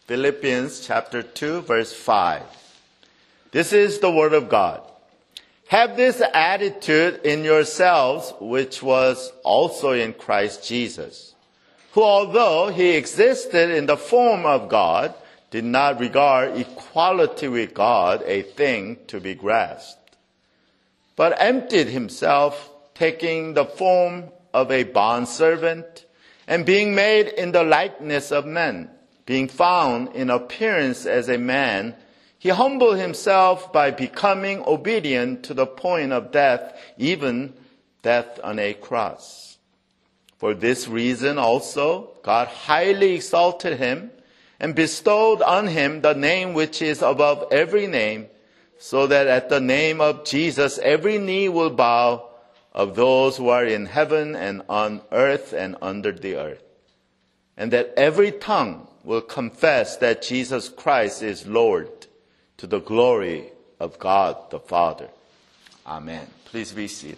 Philippians chapter 2, verse 5. This is the word of God. Have this attitude in yourselves, which was also in Christ Jesus, who although he existed in the form of God, did not regard equality with God a thing to be grasped, but emptied himself, taking the form of a bondservant, and being made in the likeness of men, being found in appearance as a man, he humbled himself by becoming obedient to the point of death, even death on a cross. For this reason also, God highly exalted him and bestowed on him the name which is above every name, so that at the name of Jesus every knee will bow, of those who are in heaven and on earth and under the earth, and that every tongue will confess that Jesus Christ is Lord, to the glory of God the Father. Amen. Please be seated.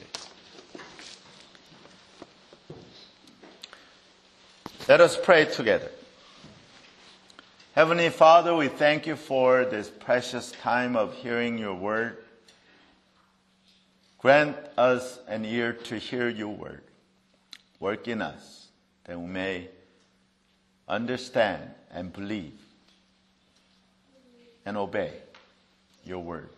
Let us pray together. Heavenly Father, we thank you for this precious time of hearing your word. Grant us an ear to hear your word. Work in us that we may understand and believe and obey your word.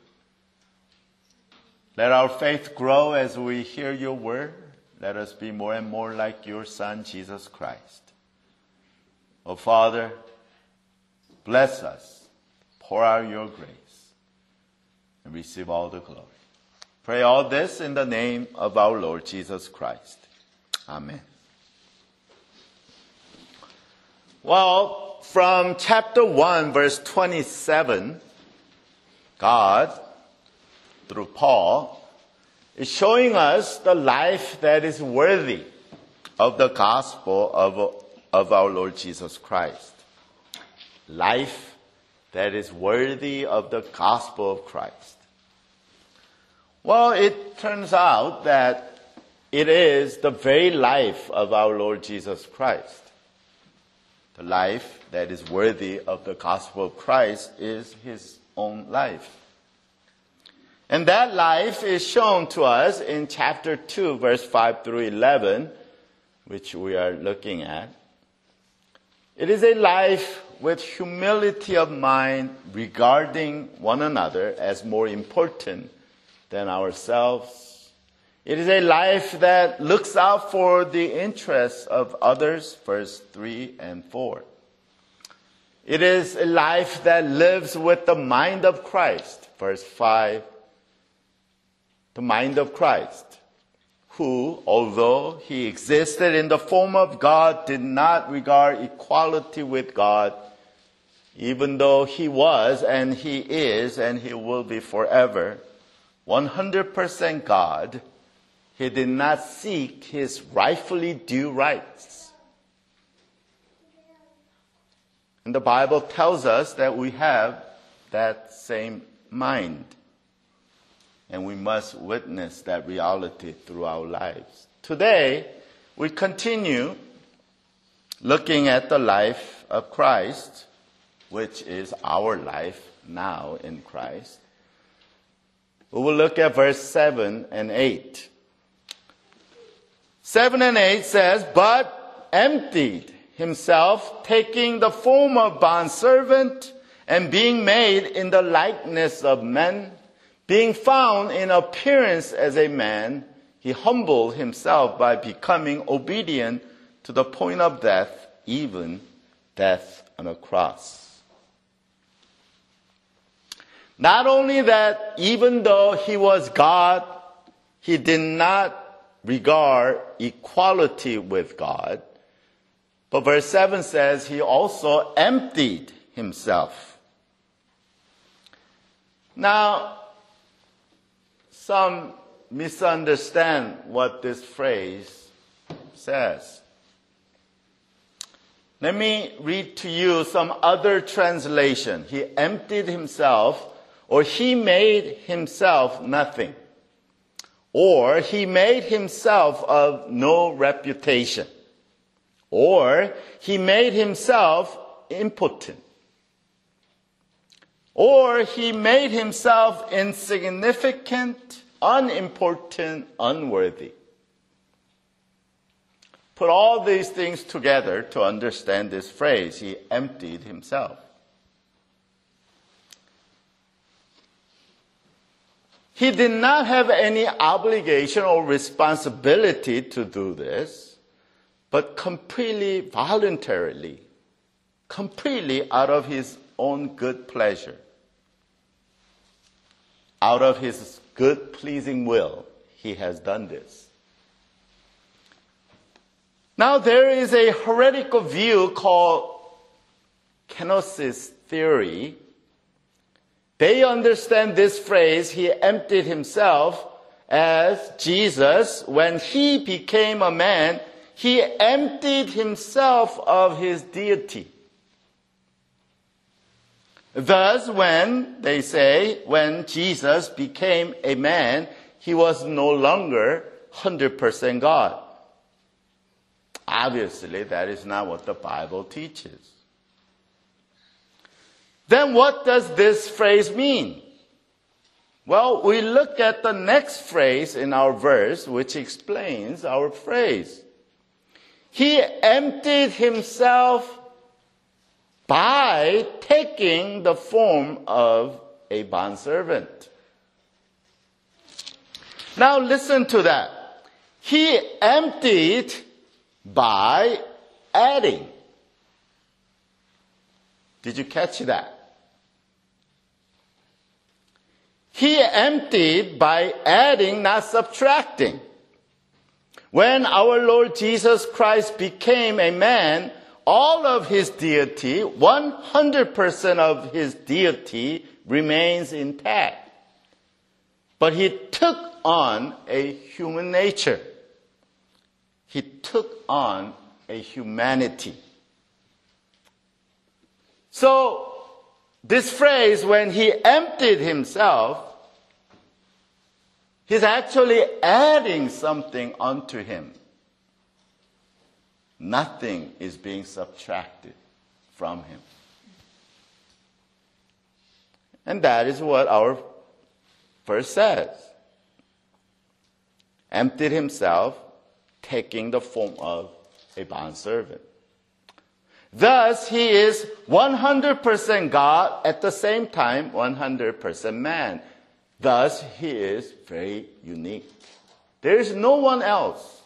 Let our faith grow as we hear your word. Let us be more and more like your Son, Jesus Christ. Oh, Father, bless us, pour out your grace, and receive all the glory. Pray all this in the name of our Lord Jesus Christ. Amen. Well, from chapter 1, verse 27, God, through Paul, is showing us the life that is worthy of the gospel of our Lord Jesus Christ. Life that is worthy of the gospel of Christ. Well, it turns out that it is the very life of our Lord Jesus Christ. The life that is worthy of the gospel of Christ is his own life. And that life is shown to us in chapter 2, verse 5 through 11, which we are looking at. It is a life with humility of mind regarding one another as more important than ourselves. It is a life that looks out for the interests of others, verse 3 and 4. It is a life that lives with the mind of Christ, verse 5. The mind of Christ, who, although he existed in the form of God, did not regard equality with God, even though he was and he is and he will be forever 100% God. He did not seek his rightfully due rights. And the Bible tells us that we have that same mind. And we must witness that reality through our lives. Today, we continue looking at the life of Christ, which is our life now in Christ. We will look at verse 7 and 8. 7 and 8 says, but emptied himself, taking the form of bondservant, and being made in the likeness of men, being found in appearance as a man, he humbled himself by becoming obedient to the point of death, even death on a cross. Not only that, even though he was God, he did not regard equality with God. But verse 7 says he also emptied himself. Now, some misunderstand what this phrase says. Let me read to you some other translation. He emptied himself, or he made himself nothing, or he made himself of no reputation, or he made himself impotent. or he made himself insignificant, unimportant, unworthy. Put all these things together to understand this phrase, he emptied himself. He did not have any obligation or responsibility to do this, but completely voluntarily, completely out of his own good pleasure, out of his good pleasing will, he has done this. Now there is a heretical view called kenosis theory. They understand this phrase, he emptied himself, as Jesus, when he became a man, he emptied himself of his deity. Thus, they say, when Jesus became a man, he was no longer 100% God. Obviously, that is not what the Bible teaches. Then what does this phrase mean? Well, we look at the next phrase in our verse, which explains our phrase. He emptied himself by taking the form of a bondservant. Now listen to that. He emptied by adding. Did you catch that? He emptied by adding, not subtracting. When our Lord Jesus Christ became a man, all of his deity, 100% of his deity remains intact. But he took on a human nature. He took on a humanity. So, this phrase, when he emptied himself, he's actually adding something onto him. Nothing is being subtracted from him. And that is what our verse says. Emptied himself, taking the form of a bondservant. Thus, he is 100% God, at the same time 100% man. Thus, he is very unique. There is no one else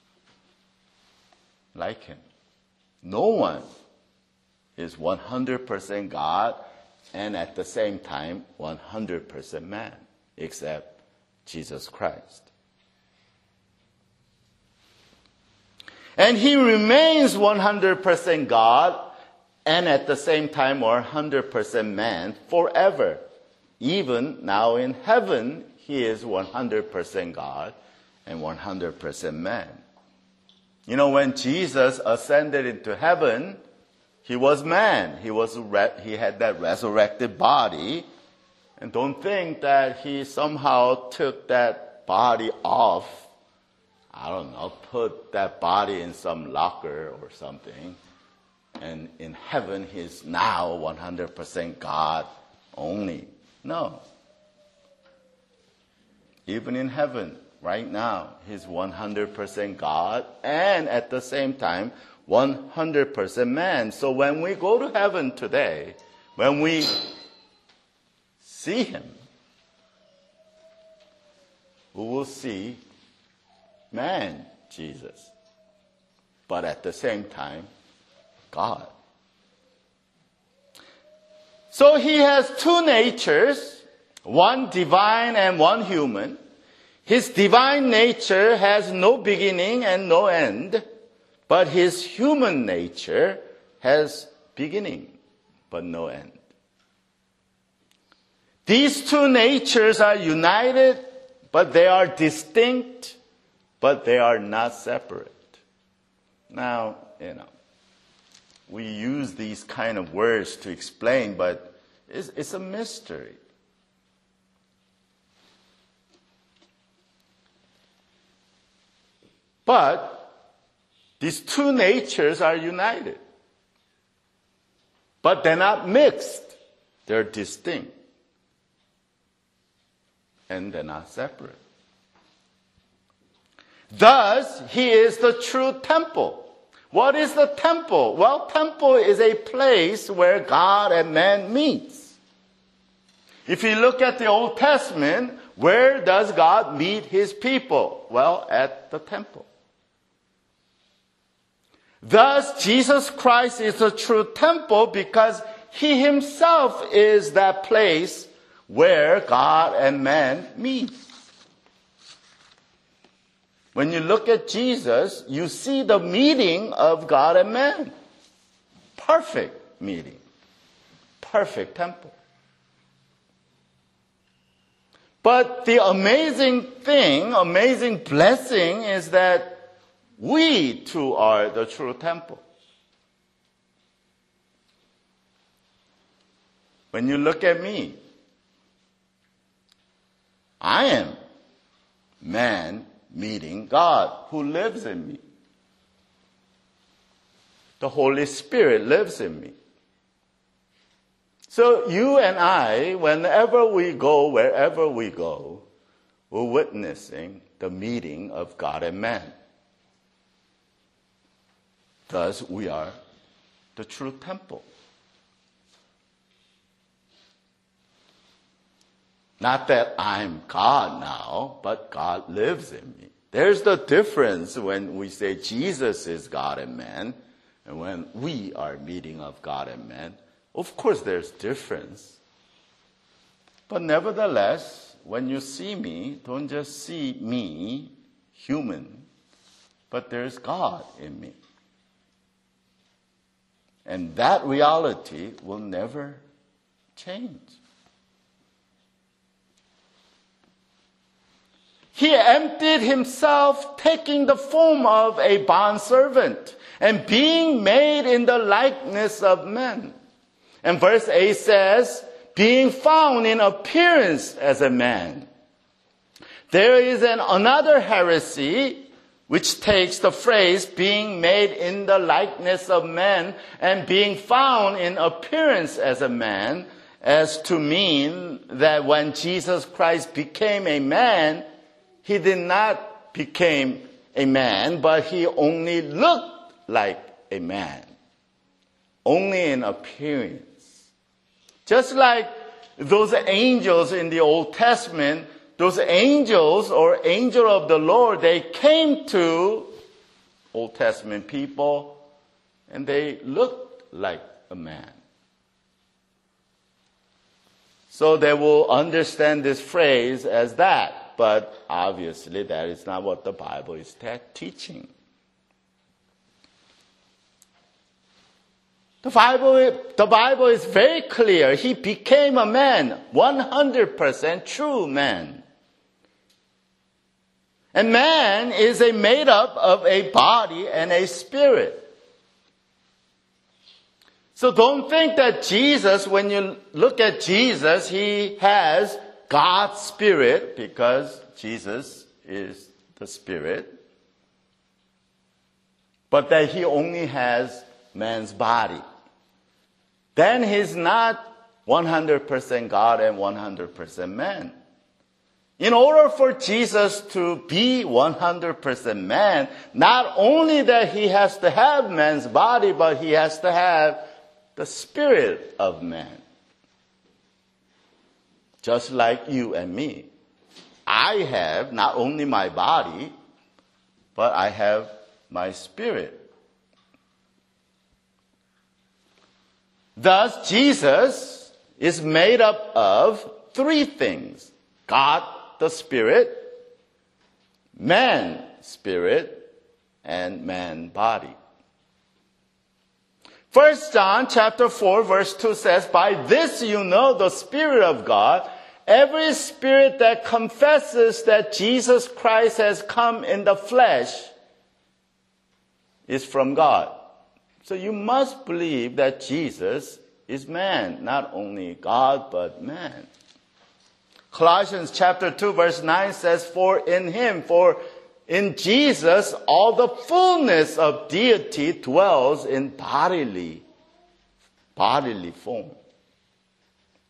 like him. No one is 100% God and at the same time 100% man, except Jesus Christ. And he remains 100% God and at the same time 100% man forever. Even now in heaven, he is 100% God and 100% man. You know, when Jesus ascended into heaven, he was man. He had that resurrected body. And don't think that he somehow took that body off. I don't know, put that body in some locker or something. And in heaven, he's now 100% God only. No. Even in heaven, right now, he's 100% God and at the same time 100% man. So when we go to heaven today, when we see him, we will see man, Jesus, but at the same time, God. So he has two natures, one divine and one human. His divine nature has no beginning and no end, but his human nature has beginning, but no end. These two natures are united, but they are distinct, but they are not separate. Now, we use these kind of words to explain, but it's a mystery. But these two natures are united. But they're not mixed. They're distinct. And they're not separate. Thus, he is the true temple. What is the temple? Well, temple is a place where God and man meets. If you look at the Old Testament, where does God meet his people? Well, at the temple. Thus, Jesus Christ is the true temple because he himself is that place where God and man meet. When you look at Jesus, you see the meeting of God and man. Perfect meeting. Perfect temple. But the amazing thing, amazing blessing is that we too are the true temple. When you look at me, I am man meeting God who lives in me. The Holy Spirit lives in me. So you and I, whenever we go, wherever we go, we're witnessing the meeting of God and man. Thus, we are the true temple. Not that I'm God now, but God lives in me. There's the difference when we say Jesus is God and man, and when we are meeting of God and man. Of course, there's difference. But nevertheless, when you see me, don't just see me, human, but there's God in me. And that reality will never change. He emptied himself, taking the form of a bondservant and being made in the likeness of men. And verse 8 says, being found in appearance as a man. There is another heresy which takes the phrase being made in the likeness of men and being found in appearance as a man as to mean that when Jesus Christ became a man, he did not become a man, but he only looked like a man. Only in appearance. Just like those angels in the Old Testament, those angels or angel of the Lord, they came to Old Testament people and they looked like a man. So they will understand this phrase as that, but obviously that is not what the Bible is teaching. The Bible is very clear. He became a man, 100% true man. And man is made up of a body and a spirit. So don't think that Jesus, when you look at Jesus, he has God's spirit, because Jesus is the spirit. But that he only has man's body. Then he's not 100% God and 100% man. In order for Jesus to be 100% man, not only that he has to have man's body, but he has to have the spirit of man. Just like you and me. I have not only my body, but I have my spirit. Thus, Jesus is made up of three things. God, the Spirit, man, spirit, and man, body. 1 John chapter 4 verse 2 says, by this you know the Spirit of God. Every spirit that confesses that Jesus Christ has come in the flesh is from God. So you must believe that Jesus is man, not only God, but man. Colossians chapter 2 verse 9 says, for in Jesus, all the fullness of deity dwells in bodily form.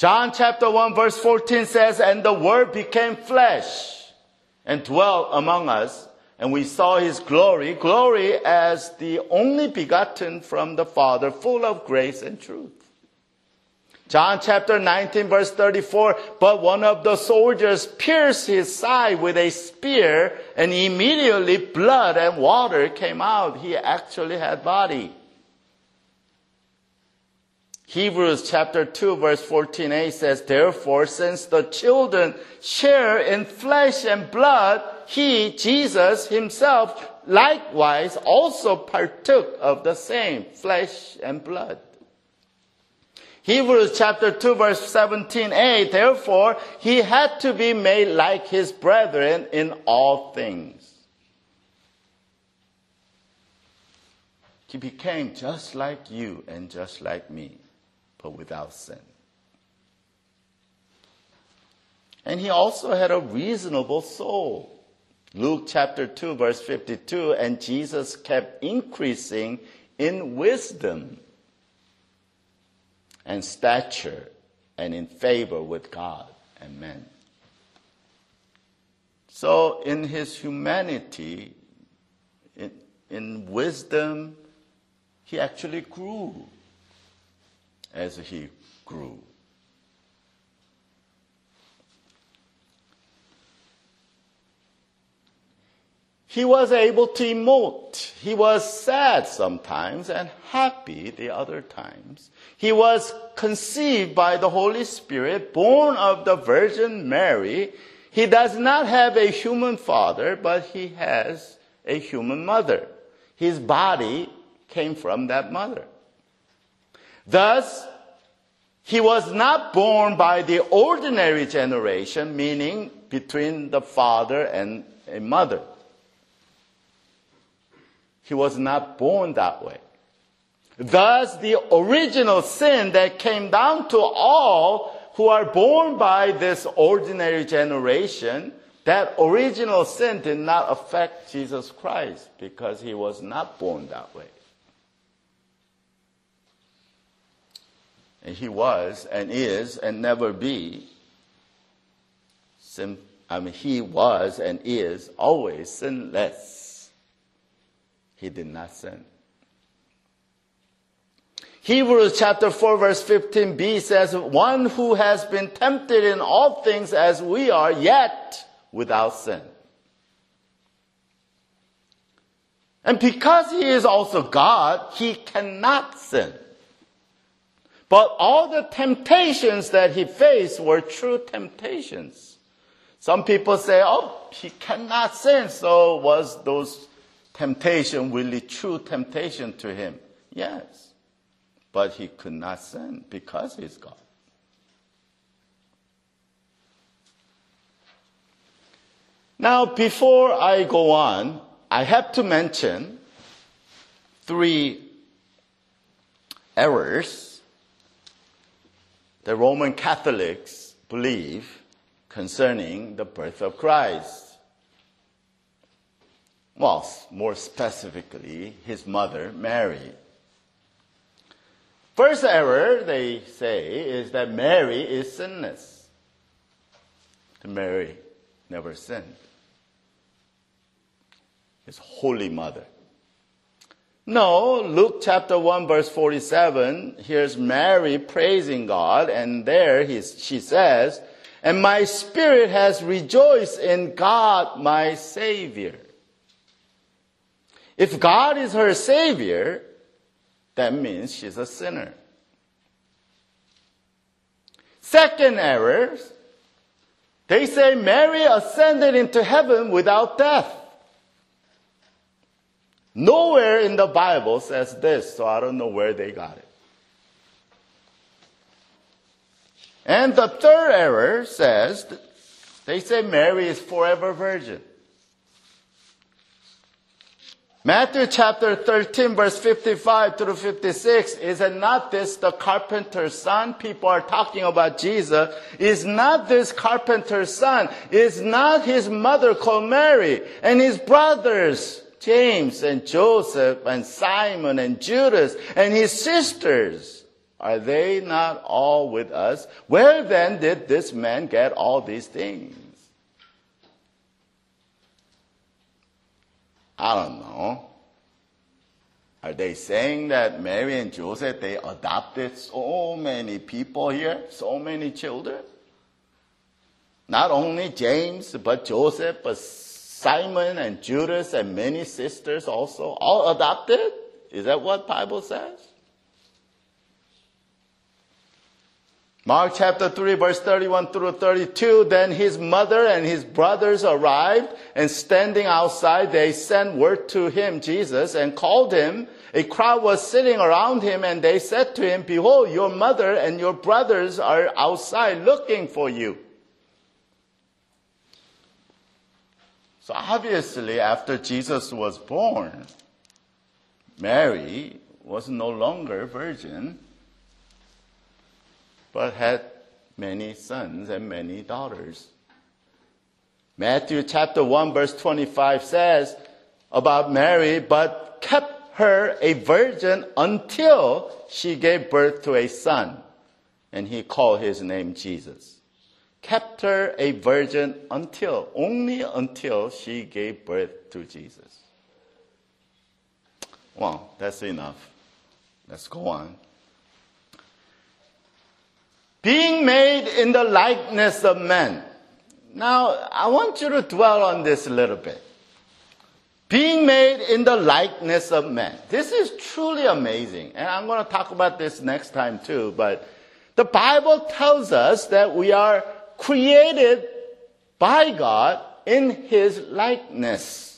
John chapter 1 verse 14 says, "And the Word became flesh and dwelt among us, and we saw His glory, glory as the only begotten from the Father, full of grace and truth." John chapter 19 verse 34, "But one of the soldiers pierced His side with a spear, and immediately blood and water came out." He actually had body. Hebrews chapter 2 verse 14a says, "Therefore, since the children share in flesh and blood, He, Jesus Himself, likewise also partook of the same flesh and blood." Hebrews chapter 2 verse 17a, "Therefore, He had to be made like His brethren in all things." He became just like you and just like me, but without sin. And He also had a reasonable soul. Luke chapter 2 verse 52, "And Jesus kept increasing in wisdom and stature and in favor with God and men." So in His humanity, in wisdom, He actually grew as He grew. He was able to emote. He was sad sometimes and happy the other times. He was conceived by the Holy Spirit, born of the Virgin Mary. He does not have a human father, but He has a human mother. His body came from that mother. Thus, He was not born by the ordinary generation, meaning between the father and a mother. He was not born that way. Thus, the original sin that came down to all who are born by this ordinary generation, that original sin did not affect Jesus Christ because He was not born that way. And He was and is and never be. He was and is always sinless. He did not sin. Hebrews chapter 4 verse 15b says, "One who has been tempted in all things as we are, yet without sin." And because He is also God, He cannot sin. But all the temptations that He faced were true temptations. Some people say, "Oh, He cannot sin, so was those temptation really true temptation to Him?" Yes. But He could not sin because He's God. Now, before I go on, I have to mention 3 errors the Roman Catholics believe concerning the birth of Christ. Well, more specifically, His mother, Mary. First error, they say, is that Mary is sinless. Mary never sinned. His holy mother. No, Luke chapter 1 verse 47, here's Mary praising God, and there she says, "And my spirit has rejoiced in God my Savior." If God is her Savior, that means she's a sinner. Second error, they say Mary ascended into heaven without death. Nowhere in the Bible says this, so I don't know where they got it. And the third error says, they say Mary is forever virgin. Matthew chapter 13 verse 55 through 56, is it not this the carpenter's son? People are talking about Jesus. Is not this carpenter's son? Is not his mother called Mary? And his brothers, James and Joseph and Simon and Judas, and his sisters, Are they not all with us? Where then did this man get all these things? I don't know. Are they saying that Mary and Joseph, they adopted so many people here, so many children? Not only James, but Joseph, but Simon and Judas and many sisters also, all adopted? Is that what the Bible says? Mark chapter 3, verse 31 through 32, then his mother and his brothers arrived, and standing outside, they sent word to him, Jesus, and called him. A crowd was sitting around him, and they said to him, behold, your mother and your brothers are outside looking for you. So obviously, after Jesus was born, Mary was no longer virgin, but had many sons and many daughters. Matthew chapter 1 verse 25 says about Mary, but kept her a virgin until she gave birth to a son, and he called his name Jesus. Kept her a virgin only until she gave birth to Jesus. Well, that's enough. Let's go on. Being made in the likeness of men. Now, I want you to dwell on this a little bit. Being made in the likeness of men. This is truly amazing. And I'm going to talk about this next time too. But the Bible tells us that we are created by God in His likeness.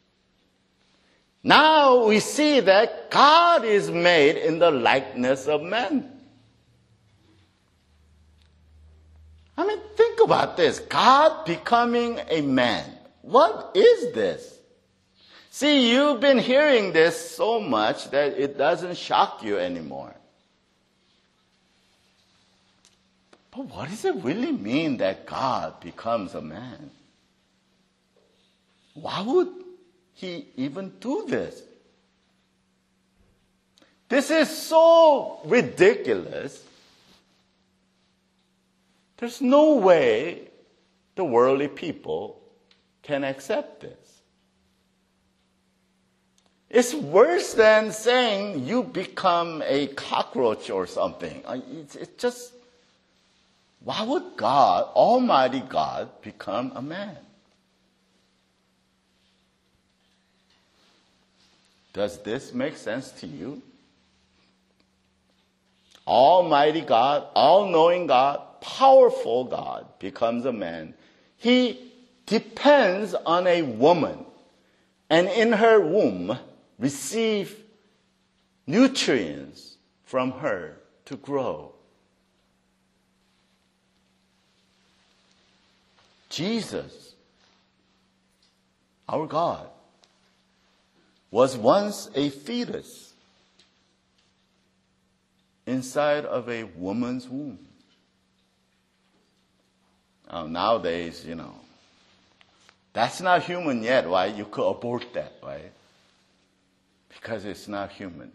Now we see that God is made in the likeness of men. I mean, think about this. God becoming a man. What is this? See, you've been hearing this so much that it doesn't shock you anymore. But what does it really mean that God becomes a man? Why would He even do this? This is so ridiculous. There's no way the worldly people can accept this. It's worse than saying you become a cockroach or something. It's just, why would God, Almighty God, become a man? Does this make sense to you? Almighty God, all-knowing God, powerful God becomes a man. He depends on a woman, and in her womb receive nutrients from her to grow. Jesus, our God, was once a fetus inside of a woman's womb. Nowadays, that's not human yet, right? You could abort that, right? Because it's not human.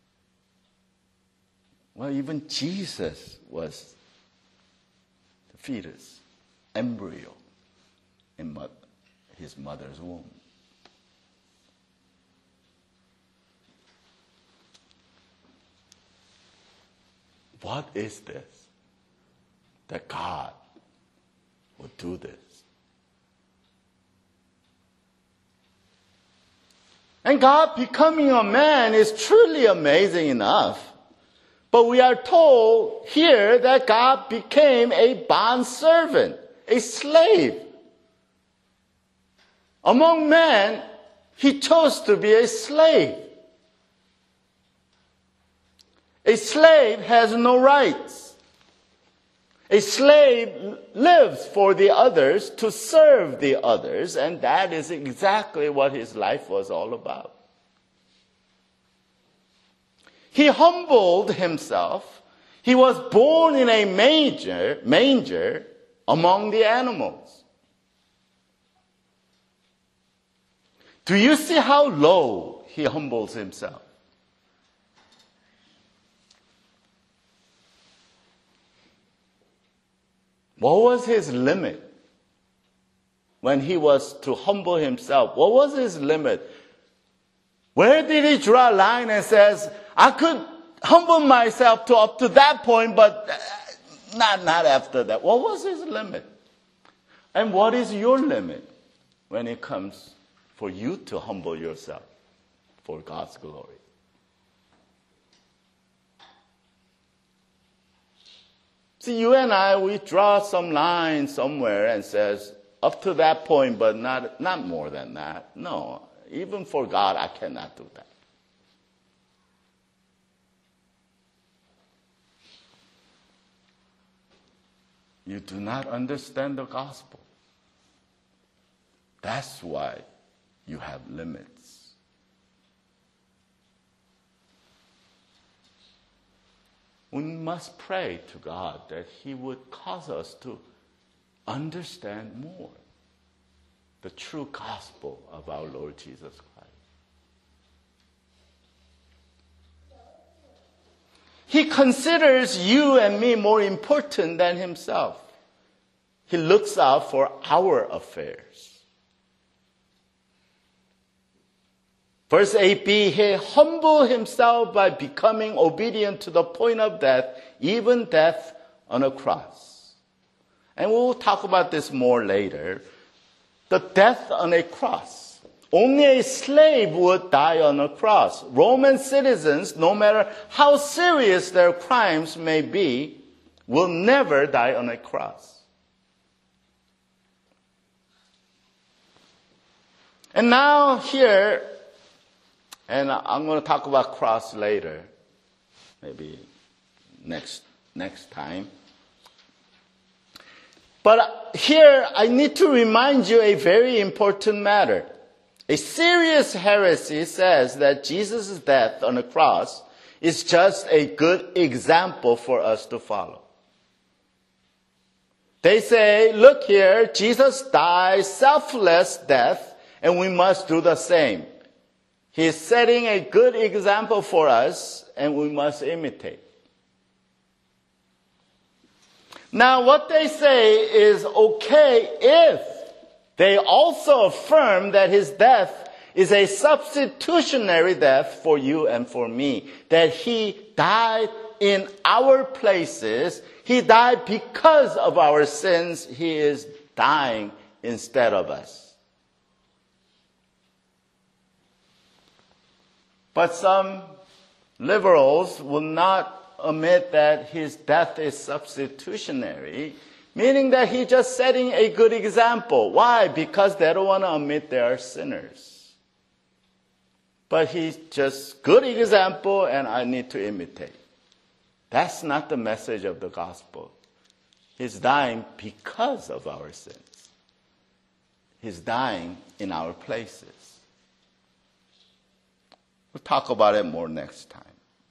Well, even Jesus was the fetus, embryo in his mother's womb. What is this? That God would do this. And God becoming a man is truly amazing enough. But we are told here that God became a bondservant, a slave. Among men, He chose to be a slave. A slave has no rights. A slave lives for the others, to serve the others, and that is exactly what his life was all about. He humbled himself. He was born in a manger among the animals. Do you see how low he humbles himself? What was his limit when he was to humble himself? What was his limit? Where did he draw a line and says, I could humble myself to up to that point, but not after that? What was his limit? And what is your limit when it comes for you to humble yourself for God's glory? See, you and I, we draw some line somewhere and says, up to that point, but not more than that. No, even for God, I cannot do that. You do not understand the gospel. That's why you have limits. We must pray to God that He would cause us to understand more the true gospel of our Lord Jesus Christ. He considers you and me more important than Himself. He looks out for our affairs. Verse 8b, He humbled Himself by becoming obedient to the point of death, even death on a cross. And we'll talk about this more later. The death on a cross. Only a slave would die on a cross. Roman citizens, no matter how serious their crimes may be, will never die on a cross. And now here, and I'm going to talk about cross later, maybe next time. But here I need to remind you a very important matter. A serious heresy says that Jesus' death on the cross is just a good example for us to follow. They say, look here, Jesus died selfless death, and we must do the same. He is setting a good example for us, and we must imitate. Now, what they say is okay if they also affirm that His death is a substitutionary death for you and for me. That He died in our places. He died because of our sins. He is dying instead of us. But some liberals will not admit that His death is substitutionary, meaning that He's just setting a good example. Why? Because they don't want to admit they are sinners. But He's just good example and I need to imitate. That's not the message of the gospel. He's dying because of our sins. He's dying in our places. We'll talk about it more next time.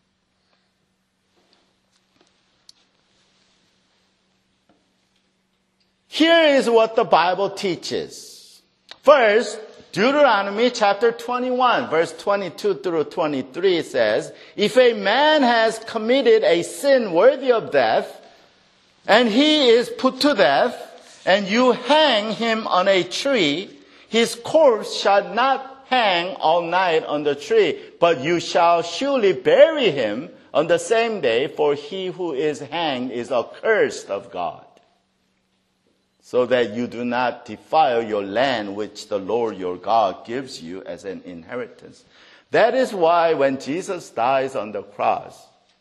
Here is what the Bible teaches. First, Deuteronomy chapter 21, verse 22 through 23 says, if a man has committed a sin worthy of death, and he is put to death, and you hang him on a tree, his corpse shall not hang all night on the tree, but you shall surely bury him on the same day, for he who is hanged is accursed of God. So that you do not defile your land which the Lord your God gives you as an inheritance. That is why when Jesus dies on the cross,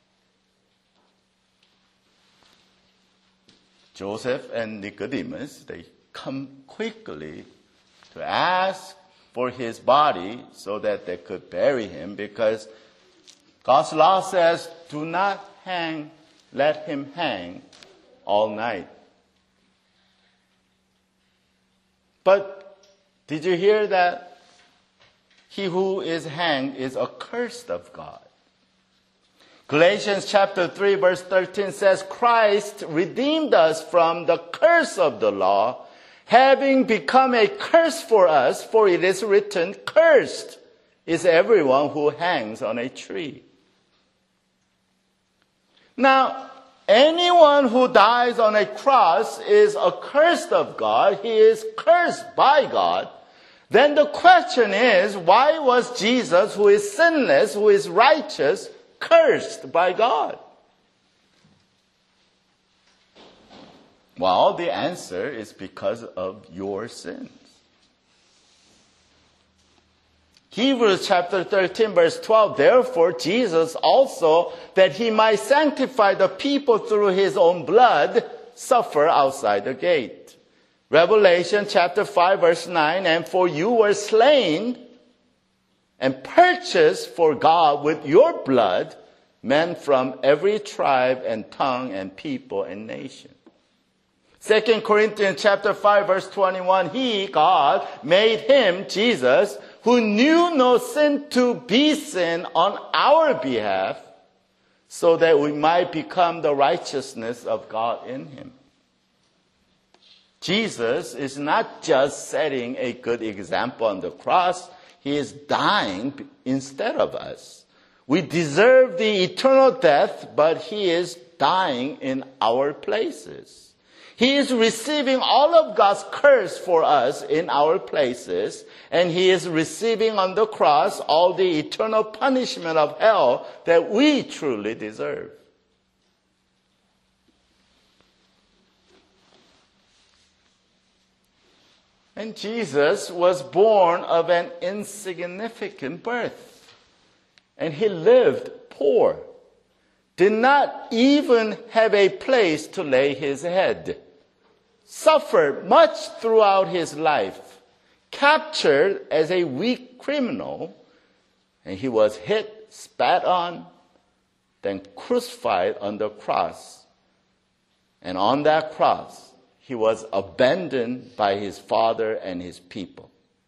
Joseph and Nicodemus, they come quickly to ask for his body so that they could bury him, because God's law says, do not let him hang all night. But did you hear that? He who is hanged is accursed of God. Galatians chapter 3 verse 13 says, Christ redeemed us from the curse of the law, having become a curse for us, for it is written, cursed is everyone who hangs on a tree. Now, anyone who dies on a cross is accursed of God. He is cursed by God. Then the question is, why was Jesus, who is sinless, who is righteous, cursed by God? Well, the answer is because of your sins. Hebrews chapter 13 verse 12, therefore Jesus also, that he might sanctify the people through his own blood, suffer outside the gate. Revelation chapter 5 verse 9, and for you were slain and purchased for God with your blood men from every tribe and tongue and people and nation. 2 Corinthians chapter 5 verse 21, he, God, made him, Jesus, who knew no sin to be sin on our behalf, so that we might become the righteousness of God in him. Jesus is not just setting a good example on the cross, he is dying instead of us. We deserve the eternal death, but he is dying in our places. He is receiving all of God's curse for us in our places, and he is receiving on the cross all the eternal punishment of hell that we truly deserve. And Jesus was born of an insignificant birth, and he lived poor, did not even have a place to lay his head, suffered much throughout his life, captured as a weak criminal, and he was hit, spat on, then crucified on the cross. And on that cross, he was abandoned by his father and his people.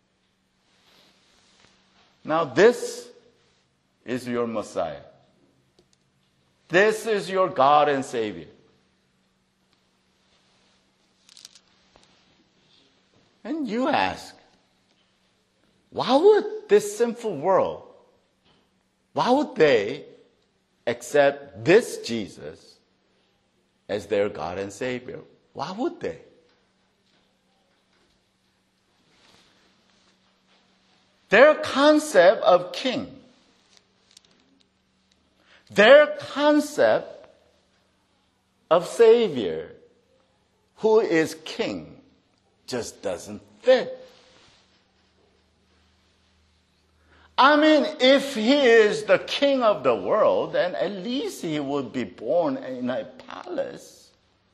Now this is your Messiah. This is your God and Savior. And you ask, why would this sinful world, why would they accept this Jesus as their God and Savior? Why would they? Their concept of king, their concept of Savior, who is king, just doesn't fit. I mean, if he is the king of the world, then at least he would be born in a palace.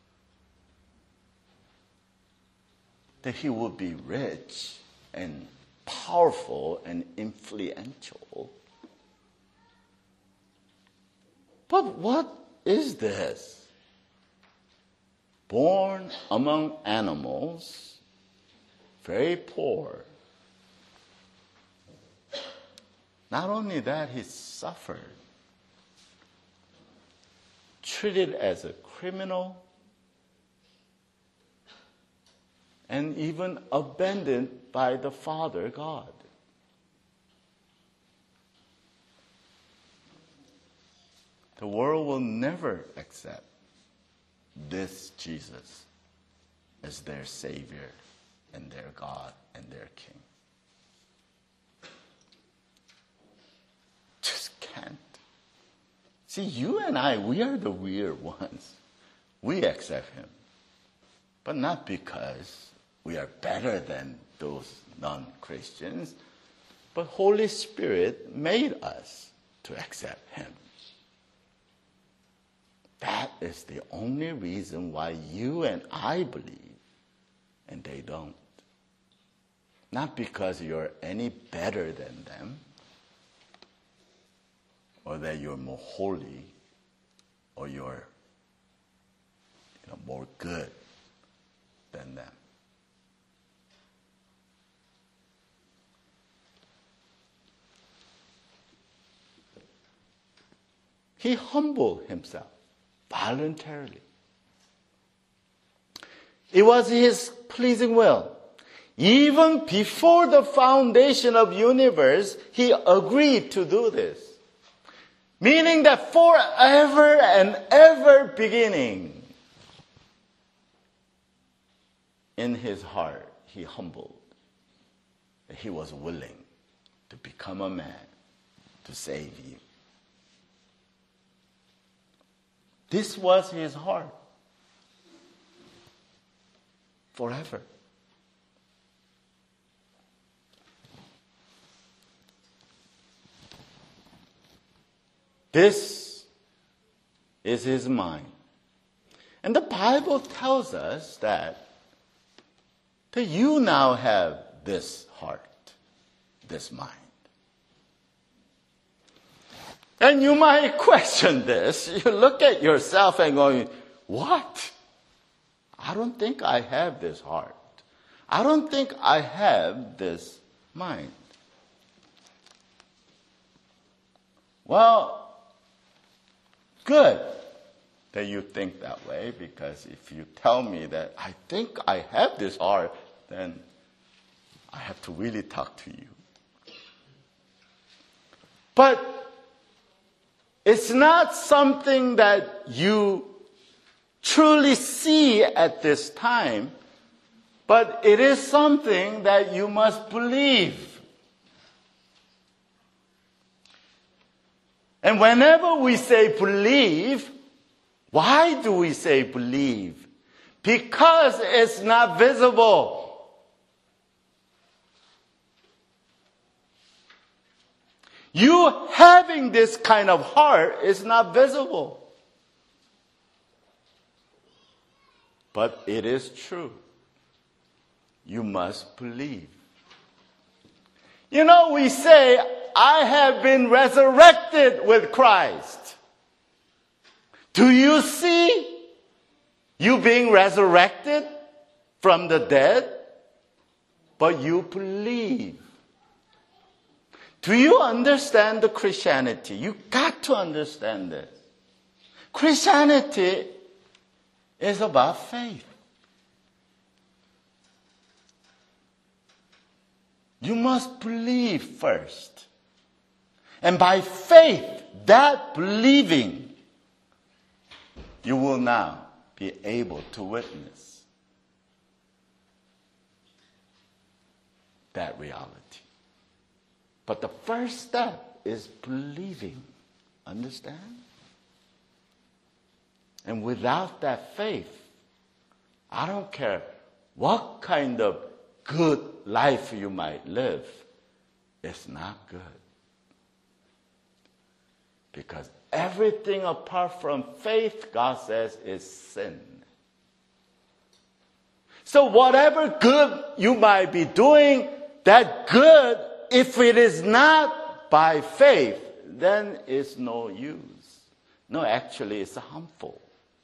That he would be rich and powerful and influential. But what is this? Born among animals, very poor. Not only that, he suffered, treated as a criminal, and even abandoned by the Father God. The world will never accept this Jesus as their Savior and their God and their King. Just can't. See, you and I, we are the weird ones. We accept him. But not because we are better than those non-Christians, but Holy Spirit made us to accept him. That is the only reason why you and I believe and they don't. Not because you're any better than them or that you're more holy or you're more good than them. He humbled himself voluntarily. It was his pleasing will. Even before the foundation of universe, he agreed to do this. Meaning that forever and ever beginning, in his heart, he humbled. He was willing to become a man to save you. This was his heart. Forever. This is his mind. And the Bible tells us that you now have this heart, this mind. And you might question this. You look at yourself and go, what? I don't think I have this heart. I don't think I have this mind. Well, good that you think that way, because if you tell me that I think I have this heart, then I have to really talk to you. But it's not something that you truly see at this time, but it is something that you must believe. And whenever we say believe, why do we say believe? Because it's not visible. You having this kind of heart is not visible. But it is true. You must believe. You know, we say, I have been resurrected with Christ. Do you see you being resurrected from the dead? But you believe. Do you understand the Christianity? You got to understand this. Christianity is about faith. You must believe first. And by faith, that believing, you will now be able to witness that reality. But the first step is believing. Understand? And without that faith, I don't care what kind of good life you might live, it's not good. Because everything apart from faith, God says, is sin. So whatever good you might be doing, that good, if it is not by faith, then it's no use. No, actually, it's harmful.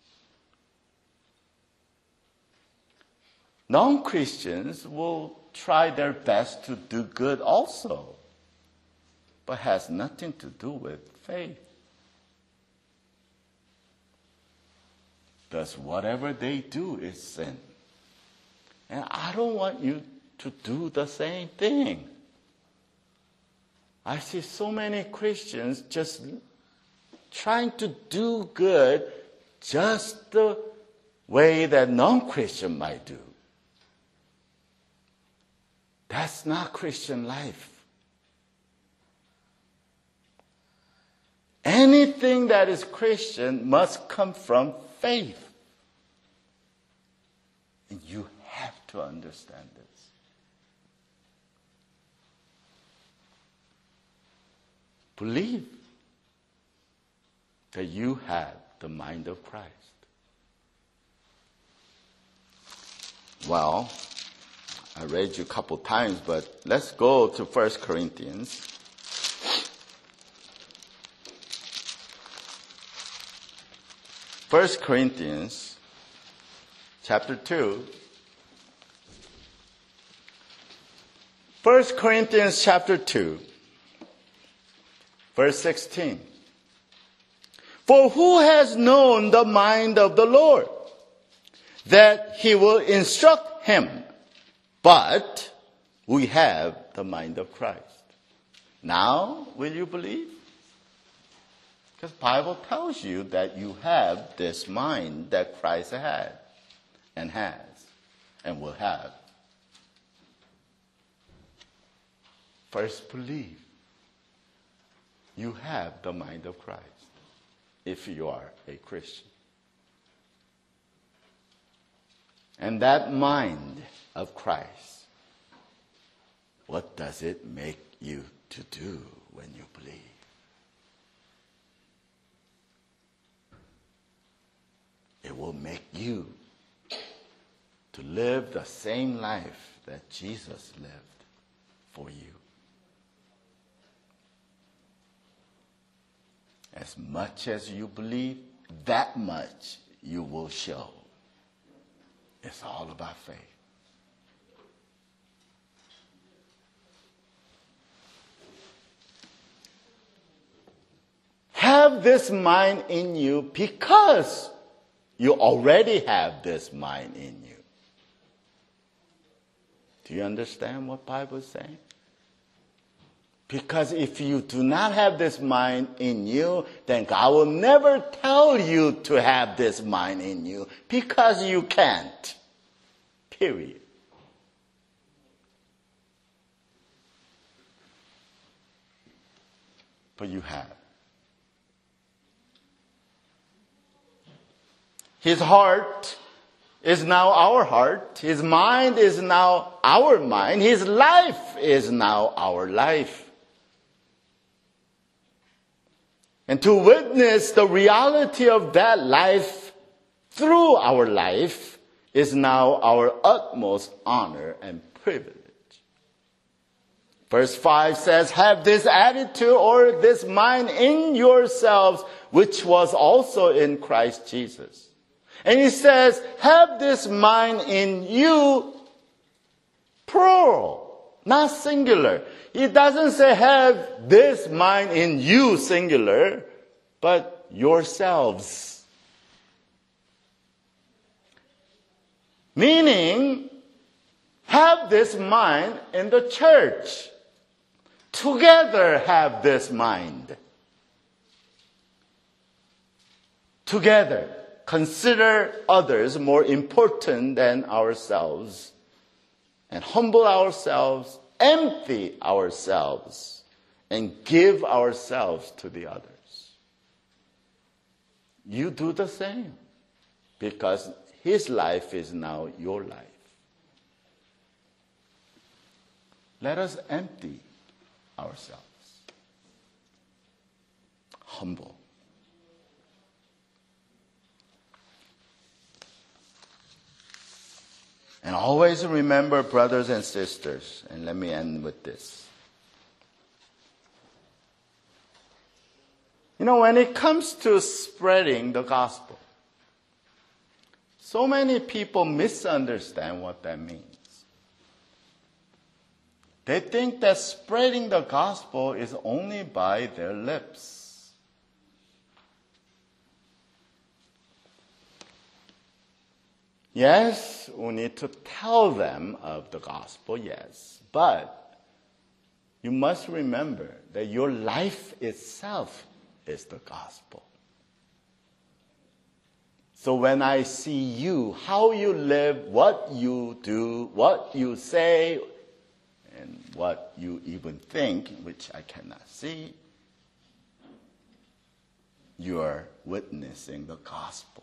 Non-Christians will try their best to do good also, but has nothing to do with faith. Thus, whatever they do is sin. And I don't want you to do the same thing. I see so many Christians just trying to do good just the way that non-Christian might do. That's not Christian life. Anything that is Christian must come from faith. And you have to understand this. Believe that you have the mind of Christ. Well, I read you a couple times, but let's go to 1 Corinthians. 1 Corinthians chapter 2. 1 Corinthians chapter 2, verse 16. For who has known the mind of the Lord, that he will instruct him? But we have the mind of Christ. Now, will you believe? Because the Bible tells you that you have this mind that Christ had and has and will have. First, believe you have the mind of Christ if you are a Christian. And that mind of Christ, what does it make you to do when you believe? It will make you to live the same life that Jesus lived for you. As much as you believe, that much you will show. It's all about faith. Have this mind in you because you already have this mind in you. Do you understand what the Bible is saying? Because if you do not have this mind in you, then God will never tell you to have this mind in you because you can't. Period. But you have. His heart is now our heart. His mind is now our mind. His life is now our life. And to witness the reality of that life through our life is now our utmost honor and privilege. Verse 5 says, have this attitude or this mind in yourselves, which was also in Christ Jesus. And he says, have this mind in you, plural, not singular. He doesn't say have this mind in you, singular, but yourselves. Meaning, have this mind in the church. Together have this mind. Together. Consider others more important than ourselves. And humble ourselves, empty ourselves, and give ourselves to the others. You do the same, because his life is now your life. Let us empty ourselves. Humble. And always remember, brothers and sisters, and let me end with this. You know, when it comes to spreading the gospel, so many people misunderstand what that means. They think that spreading the gospel is only by their lips. Yes, we need to tell them of the gospel, yes. But you must remember that your life itself is the gospel. So when I see you, how you live, what you do, what you say, and what you even think, which I cannot see, you are witnessing the gospel.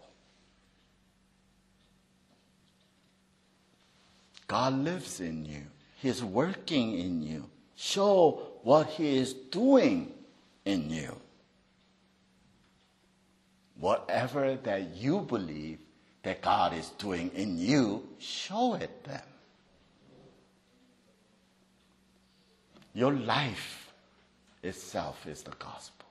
God lives in you. He is working in you. Show what he is doing in you. Whatever that you believe that God is doing in you, show it them. Your life itself is the gospel.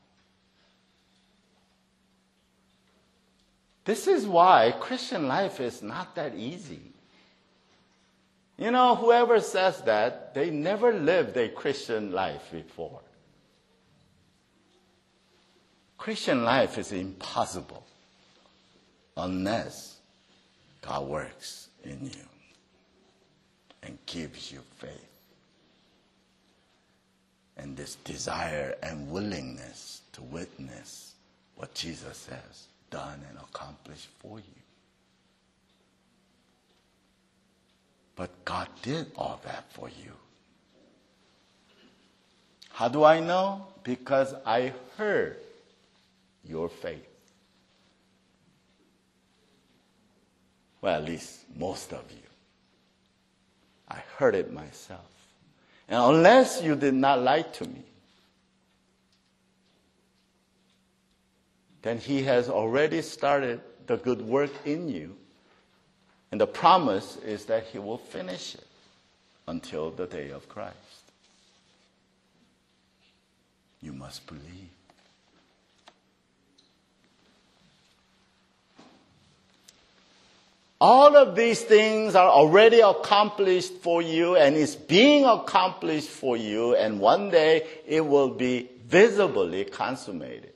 This is why Christian life is not that easy. You know, whoever says that, they never lived a Christian life before. Christian life is impossible unless God works in you and gives you faith and this desire and willingness to witness what Jesus says, done and accomplished for you. But God did all that for you. How do I know? Because I heard your faith. Well, at least most of you. I heard it myself. And unless you did not lie to me, then he has already started the good work in you. And the promise is that he will finish it until the day of Christ. You must believe. All of these things are already accomplished for you, and it's being accomplished for you, and one day it will be visibly consummated.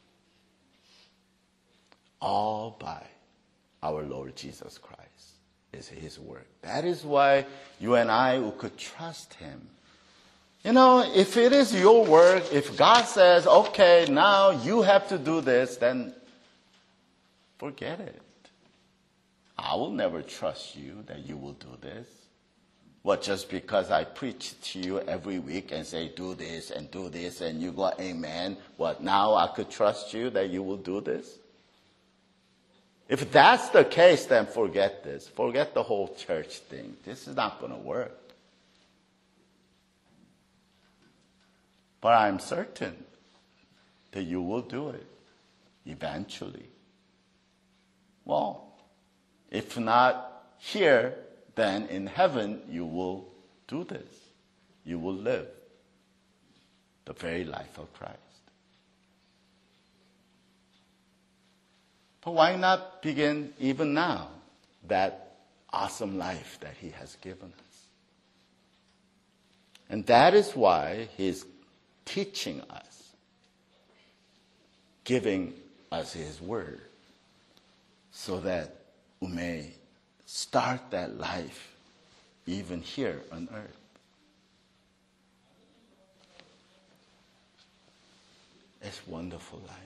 All by our Lord Jesus Christ is his work. That is why you and I could trust him. You know, if it is your work, if God says, okay, now you have to do this, then forget it. I will never trust you that you will do this. What, just because I preach to you every week and say, do this, and you go, amen, what, now I could trust you that you will do this? If that's the case, then forget this. Forget the whole church thing. This is not going to work. But I'm certain that you will do it eventually. Well, if not here, then in heaven you will do this. You will live the very life of Christ. But why not begin even now that awesome life that he has given us? And that is why he's teaching us, giving us his word, so that we may start that life even here on earth. It's wonderful life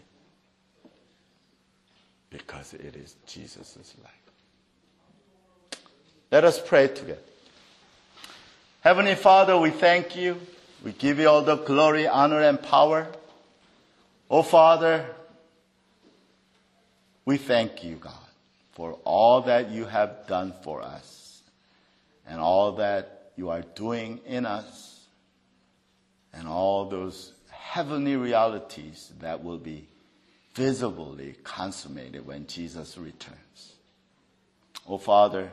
because it is Jesus' life. Let us pray together. Heavenly Father, we thank you. We give you all the glory, honor, and power. Oh, Father, we thank you, God, for all that you have done for us and all that you are doing in us and all those heavenly realities that will be visibly consummated when Jesus returns. Oh, Father,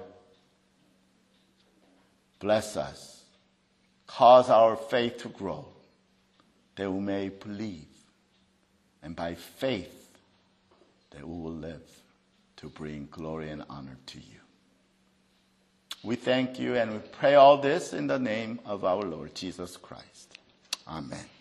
bless us. Cause our faith to grow, that we may believe, and by faith that we will live to bring glory and honor to you. We thank you and we pray all this in the name of our Lord Jesus Christ. Amen.